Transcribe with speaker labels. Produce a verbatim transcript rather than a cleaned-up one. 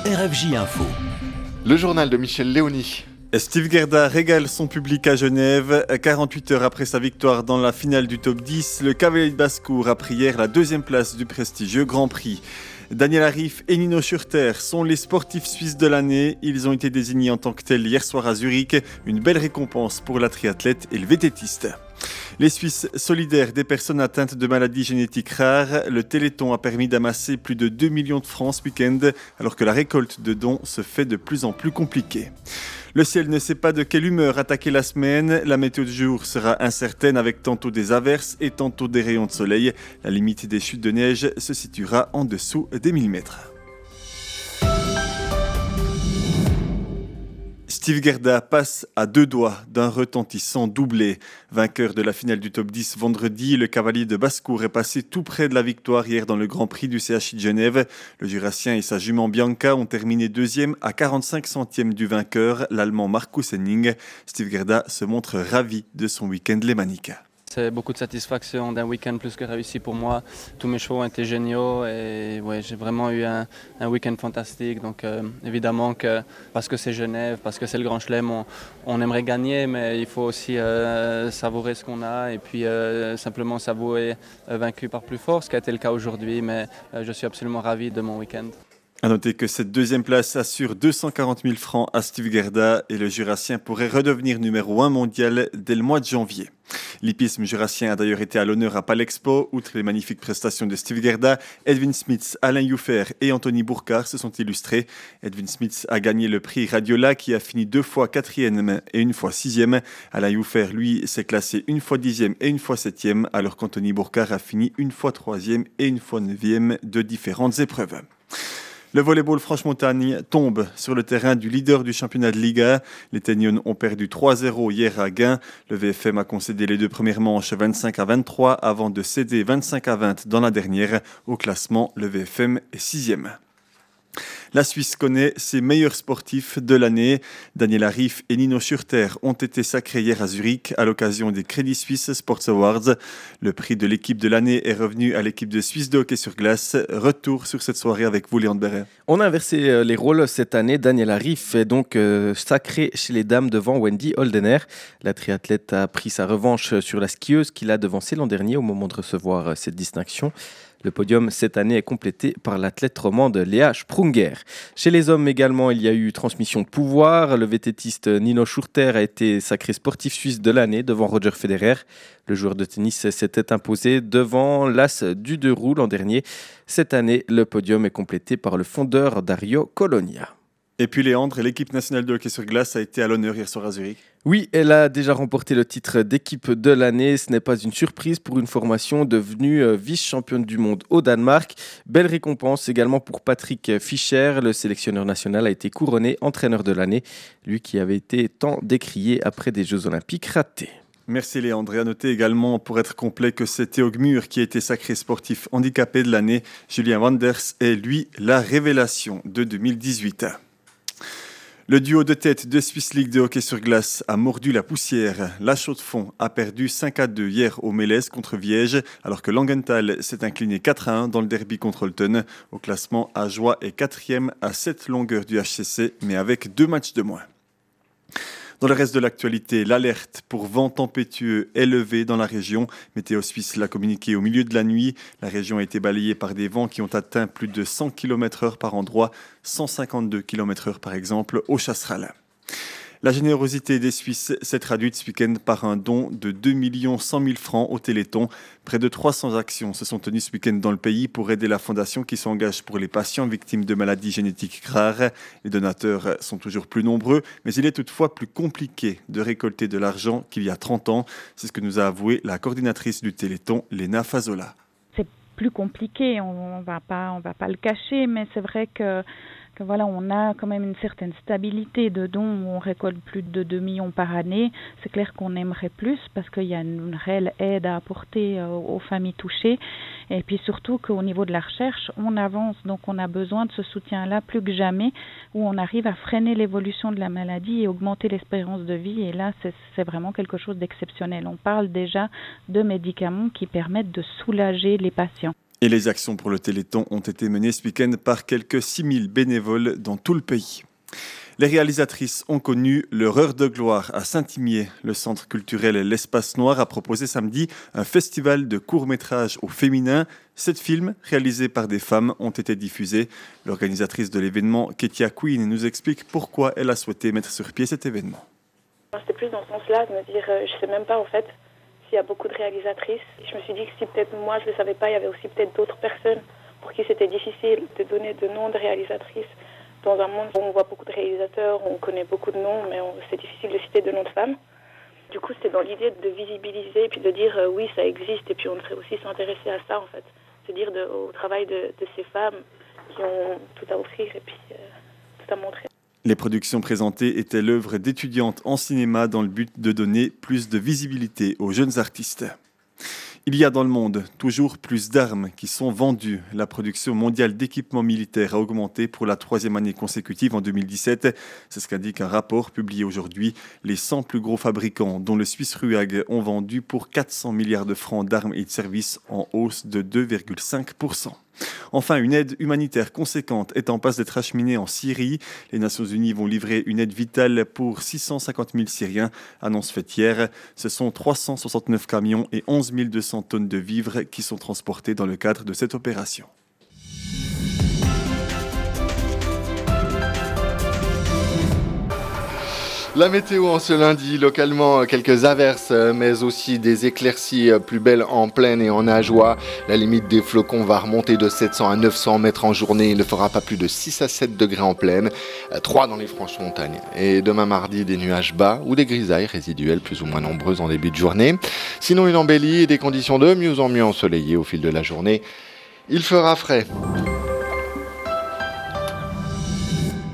Speaker 1: R F J Info.
Speaker 2: Le journal de Michel Léoni.
Speaker 3: Steve Gerda régale son public à Genève. quarante-huit heures après sa victoire dans la finale du top dix, le cavalier de Basse-Cour a pris hier la deuxième place du prestigieux Grand Prix. Daniel Arif et Nino Schurter sont les sportifs suisses de l'année. Ils ont été désignés en tant que tels hier soir à Zurich. Une belle récompense pour la triathlète et le vététiste. Les Suisses solidaires des personnes atteintes de maladies génétiques rares, le Téléthon a permis d'amasser plus de deux millions de francs ce week-end, alors que la récolte de dons se fait de plus en plus compliquée. Le ciel ne sait pas de quelle humeur attaquer la semaine. La météo du jour sera incertaine avec tantôt des averses et tantôt des rayons de soleil. La limite des chutes de neige se situera en dessous des mille mètres. Steve Gerda passe à deux doigts d'un retentissant doublé. Vainqueur de la finale du top dix vendredi, le cavalier de Basse-Cour est passé tout près de la victoire hier dans le Grand Prix du C H I de Genève. Le Jurassien et sa jument Bianca ont terminé deuxième à quarante-cinq centièmes du vainqueur, l'Allemand Markus Henning. Steve Gerda se montre ravi de son week-end lémanique.
Speaker 4: C'est beaucoup de satisfaction d'un week-end plus que réussi pour moi. Tous mes chevaux ont été géniaux et ouais, j'ai vraiment eu un, un week-end fantastique. Donc euh, évidemment que parce que c'est Genève, parce que c'est le Grand Chelem, on, on aimerait gagner, mais il faut aussi euh, savourer ce qu'on a et puis euh, simplement savourer euh, vaincu par plus fort, ce qui a été le cas aujourd'hui. Mais euh, je suis absolument ravi de mon week-end.
Speaker 3: A noter que cette deuxième place assure deux cent quarante mille francs à Steve Gerda et le Jurassien pourrait redevenir numéro un mondial dès le mois de janvier. L'hippisme jurassien a d'ailleurs été à l'honneur à Palexpo. Outre les magnifiques prestations de Steve Gerda, Edwin Smith, Alain Youffer et Anthony Bourcard se sont illustrés. Edwin Smith a gagné le prix Radiola qui a fini deux fois quatrième et une fois sixième. Alain Youffer, lui, s'est classé une fois dixième et une fois septième, alors qu'Anthony Bourcard a fini une fois troisième et une fois neuvième de différentes épreuves. Le volleyball Franche-Montagne tombe sur le terrain du leader du championnat de Liga. Les Ténions ont perdu trois zéro hier à Gain. Le V F M a concédé les deux premières manches vingt-cinq à vingt-trois avant de céder vingt-cinq à vingt dans la dernière. Au classement, le V F M est sixième. La Suisse connaît ses meilleurs sportifs de l'année. Daniel Arif et Nino Schurter ont été sacrés hier à Zurich à l'occasion des Credit Suisse Sports Awards. Le prix de l'équipe de l'année est revenu à l'équipe de Suisse de hockey sur glace. Retour sur cette soirée avec vous, Léon Beret.
Speaker 5: On a inversé les rôles cette année. Daniel Arif est donc euh, sacré chez les dames devant Wendy Holdener. La triathlète a pris sa revanche sur la skieuse qu'il a devancée l'an dernier au moment de recevoir cette distinction. Le podium cette année est complété par l'athlète romande Léa Sprunger. Chez les hommes également, il y a eu transmission de pouvoir. Le vététiste Nino Schurter a été sacré sportif suisse de l'année devant Roger Federer. Le joueur de tennis s'était imposé devant l'as du deux roues l'an dernier. Cette année, le podium est complété par le fondeur Dario Colonia.
Speaker 3: Et puis Léandre, l'équipe nationale de hockey sur glace a été à l'honneur hier soir à Zurich.
Speaker 5: Oui, elle a déjà remporté le titre d'équipe de l'année. Ce n'est pas une surprise pour une formation devenue vice-championne du monde au Danemark. Belle récompense également pour Patrick Fischer. Le sélectionneur national a été couronné entraîneur de l'année. Lui qui avait été tant décrié après des Jeux Olympiques ratés.
Speaker 3: Merci Léandre. Et à noter également, pour être complet, que c'est Théo Gmur qui a été sacré sportif handicapé de l'année. Julien Wanders est, lui, la révélation de deux mille dix-huit. Le duo de tête de Swiss League de hockey sur glace a mordu la poussière. La Chaux-de-Fonds a perdu cinq à deux hier au Mélèze contre Viège, alors que Langenthal s'est incliné quatre à un dans le derby contre Olten. Au classement, Ajoie est quatrième à sept longueurs du H C C, mais avec deux matchs de moins. Dans le reste de l'actualité, l'alerte pour vent tempétueux est levée dans la région. Météo Suisse l'a communiqué au milieu de la nuit. La région a été balayée par des vents qui ont atteint plus de cent kilomètres heure par endroit, cent cinquante-deux kilomètres heure par exemple au Chasseral. La générosité des Suisses s'est traduite ce week-end par un don de deux millions cent mille francs au Téléthon. Près de trois cents actions se sont tenues ce week-end dans le pays pour aider la fondation qui s'engage pour les patients victimes de maladies génétiques rares. Les donateurs sont toujours plus nombreux, mais il est toutefois plus compliqué de récolter de l'argent qu'il y a trente ans. C'est ce que nous a avoué la coordinatrice du Téléthon, Léna Fazola.
Speaker 6: C'est plus compliqué, on ne va pas, on va pas le cacher, mais c'est vrai que que voilà, on a quand même une certaine stabilité de dons où on récolte plus de deux millions par année. C'est clair qu'on aimerait plus parce qu'il y a une réelle aide à apporter aux familles touchées. Et puis surtout qu'au niveau de la recherche, on avance. Donc on a besoin de ce soutien-là plus que jamais où on arrive à freiner l'évolution de la maladie et augmenter l'espérance de vie. Et là, c'est, c'est vraiment quelque chose d'exceptionnel. On parle déjà de médicaments qui permettent de soulager les patients.
Speaker 3: Et les actions pour le Téléthon ont été menées ce week-end par quelques six mille bénévoles dans tout le pays. Les réalisatrices ont connu leur heure de gloire à Saint-Imier. Le centre culturel L'Espace Noir a proposé samedi un festival de courts-métrages au féminin. Sept films réalisés par des femmes ont été diffusés. L'organisatrice de l'événement, Ketia Queen, nous explique pourquoi elle a souhaité mettre sur pied cet événement.
Speaker 1: C'était plus dans ce sens-là, de me dire, euh, je ne sais même pas en fait s'il y a beaucoup de réalisatrices. Je me suis dit que si peut-être moi je ne le savais pas, il y avait aussi peut-être d'autres personnes pour qui c'était difficile de donner de noms de réalisatrices. Dans un monde où on voit beaucoup de réalisateurs, on connaît beaucoup de noms, mais on, c'est difficile de citer de noms de femmes. Du coup, c'était dans l'idée de visibiliser et puis de dire euh, oui, ça existe, et puis on devrait aussi s'intéresser à ça en fait. Se dire de, au travail de, de ces femmes qui ont tout à offrir et puis euh, tout à montrer.
Speaker 3: Les productions présentées étaient l'œuvre d'étudiantes en cinéma dans le but de donner plus de visibilité aux jeunes artistes. Il y a dans le monde toujours plus d'armes qui sont vendues. La production mondiale d'équipements militaires a augmenté pour la troisième année consécutive en deux mille dix-sept. C'est ce qu'indique un rapport publié aujourd'hui. Les cent plus gros fabricants, dont le Suisse Ruag, ont vendu pour quatre cents milliards de francs d'armes et de services en hausse de deux virgule cinq pour cent. Enfin, une aide humanitaire conséquente est en passe d'être acheminée en Syrie. Les Nations Unies vont livrer une aide vitale pour six cent cinquante mille Syriens, annonce faite hier. Ce sont trois cent soixante-neuf camions et onze mille deux cents tonnes de vivres qui sont transportés dans le cadre de cette opération.
Speaker 2: La météo en ce lundi, localement quelques averses, mais aussi des éclaircies plus belles en plaine et en Ajoie. La limite des flocons va remonter de sept cents à neuf cents mètres en journée. Il ne fera pas plus de six à sept degrés en plaine, trois dans les Franches-Montagnes. Et demain mardi, des nuages bas ou des grisailles résiduelles plus ou moins nombreuses en début de journée. Sinon une embellie et des conditions de mieux en mieux ensoleillées au fil de la journée. Il fera frais.